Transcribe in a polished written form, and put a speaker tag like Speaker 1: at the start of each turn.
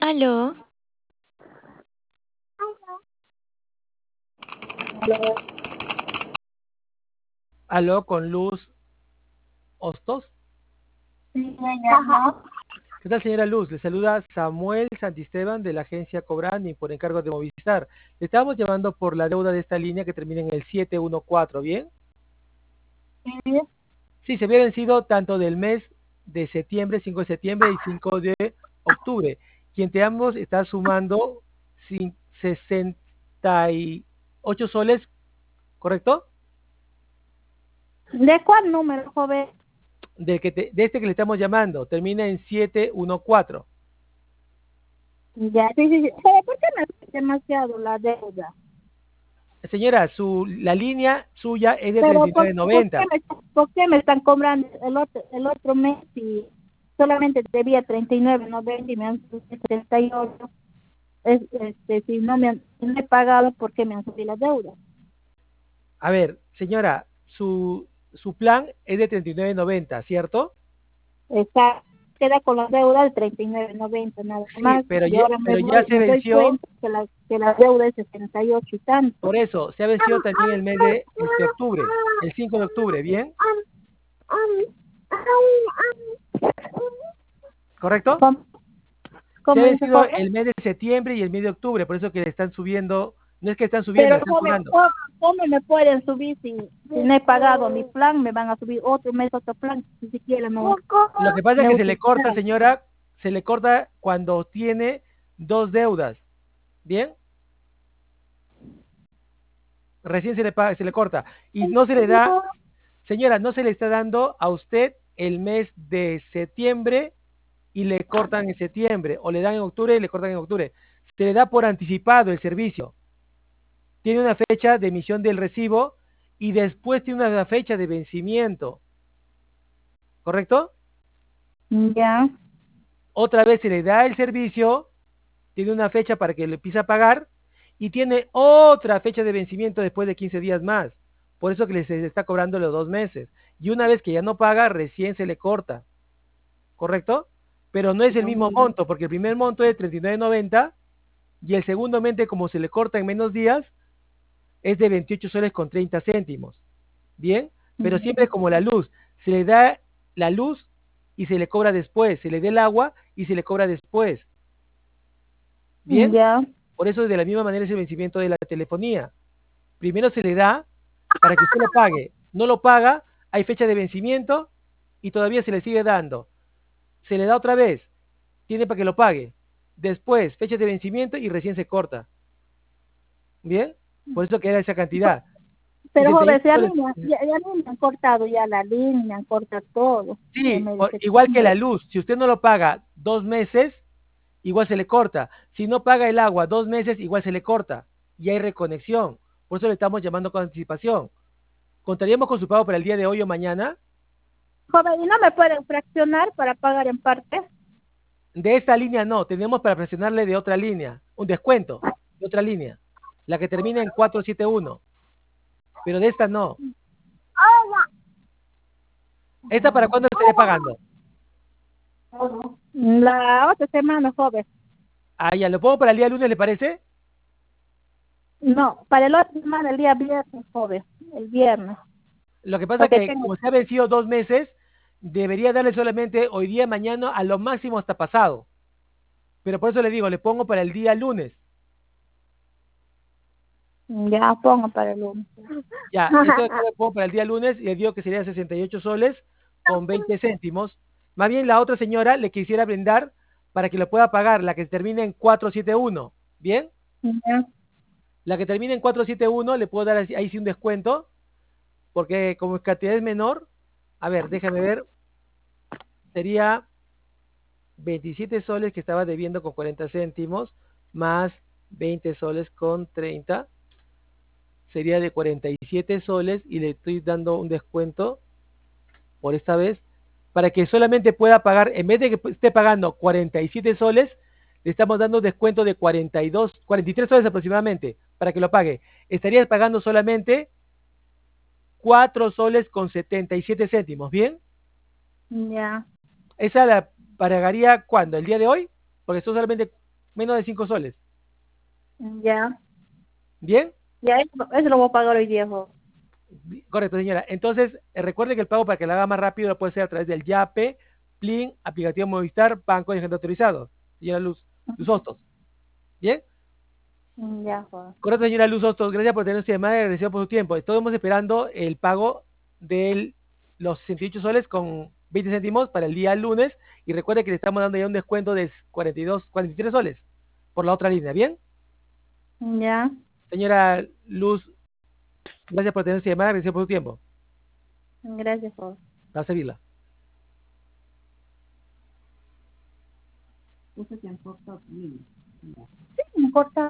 Speaker 1: Aló,
Speaker 2: Aló, con Luz Hostos.
Speaker 3: Sí, ajá.
Speaker 2: ¿Qué tal, señora Luz? Le saluda Samuel Santisteban de la agencia Cobrani por encargo de Movistar. Le estamos llamando por la deuda de esta línea que termina en el 714, ¿bien?
Speaker 3: Sí,
Speaker 2: Sí, se había vencido tanto del mes de septiembre, 5 de septiembre y 5 de octubre. Quien te ambos está sumando 68 soles, ¿correcto?
Speaker 3: ¿de cuál número, joven?
Speaker 2: De este que le estamos llamando, termina en 714.
Speaker 3: Ya, sí, sí, sí. ¿Sabe por qué me hace demasiado la deuda?
Speaker 2: Señora, la línea suya es de
Speaker 3: Pero ¿por qué
Speaker 2: 39.90.
Speaker 3: me están cobrando el otro mes y solamente debía 39.90 y me han subido 78? Si no he pagado, ¿por qué me han subido la deuda?
Speaker 2: A ver, señora, su plan es de 39.90, ¿cierto?
Speaker 3: Está, queda con la deuda de 39.90 nada
Speaker 2: Sí,
Speaker 3: más, y ahora
Speaker 2: pero ya se
Speaker 3: me doy
Speaker 2: venció,
Speaker 3: cuenta que la deuda es 68 y tanto.
Speaker 2: por eso, se ha vencido también el mes de octubre, el 5 de octubre, ¿bien? ¿Correcto?
Speaker 3: ¿Cómo,
Speaker 2: Se ha
Speaker 3: cómo dice,
Speaker 2: vencido
Speaker 3: joven?
Speaker 2: el mes de septiembre y el mes de octubre, por eso que le están subiendo, no es que están subiendo,
Speaker 3: Pero
Speaker 2: le están
Speaker 3: joven,
Speaker 2: sumando.
Speaker 3: ¿cómo me pueden subir si no he pagado mi plan? Me van a subir otro mes otro plan, ni siquiera
Speaker 2: Lo que pasa es
Speaker 3: me he
Speaker 2: que se le corta,
Speaker 3: utilizado.
Speaker 2: señora, se le corta cuando tiene dos deudas, ¿bien? Recién se le corta y no se le da, señora, no se le está dando a usted el mes de septiembre y le cortan en septiembre, o le dan en octubre y le cortan en octubre. Se le da por anticipado el servicio. Tiene una fecha de emisión del recibo y después tiene una fecha de vencimiento, ¿correcto?
Speaker 3: Ya,
Speaker 2: Otra vez se le da el servicio, tiene una fecha para que le empiece a pagar y tiene otra fecha de vencimiento después de 15 días más. Por eso que se le está cobrando los 2 meses. Y una vez que ya no paga, recién se le corta, ¿correcto? Pero no es el mismo monto, porque el primer monto es 39.90 y el segundo mente, como se le corta en menos días, es de 28 soles con 30 céntimos. ¿Bien? Pero siempre es como la luz. Se le da la luz y se le cobra después. Se le da el agua y se le cobra después. ¿Bien?
Speaker 3: ya,
Speaker 2: Por eso de la misma manera es el vencimiento de la telefonía. Primero se le da para que usted lo pague. No lo paga, hay fecha de vencimiento y todavía se le sigue dando. Se le da otra vez, tiene para que lo pague. Después, fecha de vencimiento y recién se corta. ¿Bien? Por eso queda esa cantidad.
Speaker 3: pero joven,
Speaker 2: 68
Speaker 3: si a mí,
Speaker 2: soles.
Speaker 3: ya a mí me han cortado ya la línea, me han cortado todo. Ya
Speaker 2: Sí,
Speaker 3: me
Speaker 2: igual que
Speaker 3: decepcioné.
Speaker 2: la luz. Si usted no lo paga 2 meses, igual se le corta. Si no paga el agua 2 meses, igual se le corta. Y hay reconexión. Por eso le estamos llamando con anticipación. ¿Contaríamos con su pago para el día de hoy o mañana?
Speaker 3: Joven, ¿y no me pueden fraccionar para pagar en parte?
Speaker 2: De esta línea no, tenemos para presionarle de otra línea, un descuento de otra línea, la que termina en 471, pero de esta no. ¿Esta para cuándo estaría pagando?
Speaker 3: La otra semana, joven.
Speaker 2: Ah, ya, ¿lo pongo para el día lunes, le parece?
Speaker 3: No, para el otro semana, el día viernes, joven, el viernes.
Speaker 2: Lo que pasa es
Speaker 3: Porque
Speaker 2: que
Speaker 3: tengo,
Speaker 2: como se ha vencido 2 meses, debería darle solamente hoy día, mañana, a lo máximo hasta pasado. Pero por eso le digo, le pongo para el día lunes.
Speaker 3: ya pongo para el lunes.
Speaker 2: Ya, entonces le pongo para el día lunes y le digo que serían 68 soles con 20 céntimos. Más bien la otra señora le quisiera brindar para que lo pueda pagar, la que termina en 471. ¿Bien?
Speaker 3: Ya.
Speaker 2: La que termina en 471 le puedo dar ahí sí un descuento, porque como cantidad es menor, a ver, déjame ver, sería 27 soles que estaba debiendo con 40 céntimos, más 20 soles con 30, sería de 47 soles y le estoy dando un descuento por esta vez, para que solamente pueda pagar, en vez de que esté pagando 47 soles, le estamos dando un descuento de 42, 43 soles aproximadamente, para que lo pague. Estarías pagando solamente 4 soles con 77 céntimos, ¿bien?
Speaker 3: Ya.
Speaker 2: Esa la pagaría, ¿cuándo? ¿El día de hoy? Porque son solamente menos de 5 soles.
Speaker 3: Ya,
Speaker 2: ¿Bien?
Speaker 3: ya, eso lo voy a pagar hoy día, joven.
Speaker 2: Correcto, señora. Entonces, recuerde que el pago para que lo haga más rápido lo puede hacer a través del Yape, Plin, aplicativo Movistar, banco y agente autorizado. Señora Luz Hostos. ¿Bien?
Speaker 3: Ya, joven.
Speaker 2: Correcto, señora Luz Hostos. Gracias por tener su llamada y agradecido por su tiempo. Estamos esperando el pago de los 68 soles con 20 céntimos para el día lunes. Y recuerde que le estamos dando ya un descuento de 43 soles por la otra línea. ¿Bien?
Speaker 3: Ya,
Speaker 2: Señora Luz, gracias por tener su llamada y agradecido por su tiempo.
Speaker 3: gracias, joven.
Speaker 2: Para servirla.
Speaker 3: Sí, me importa.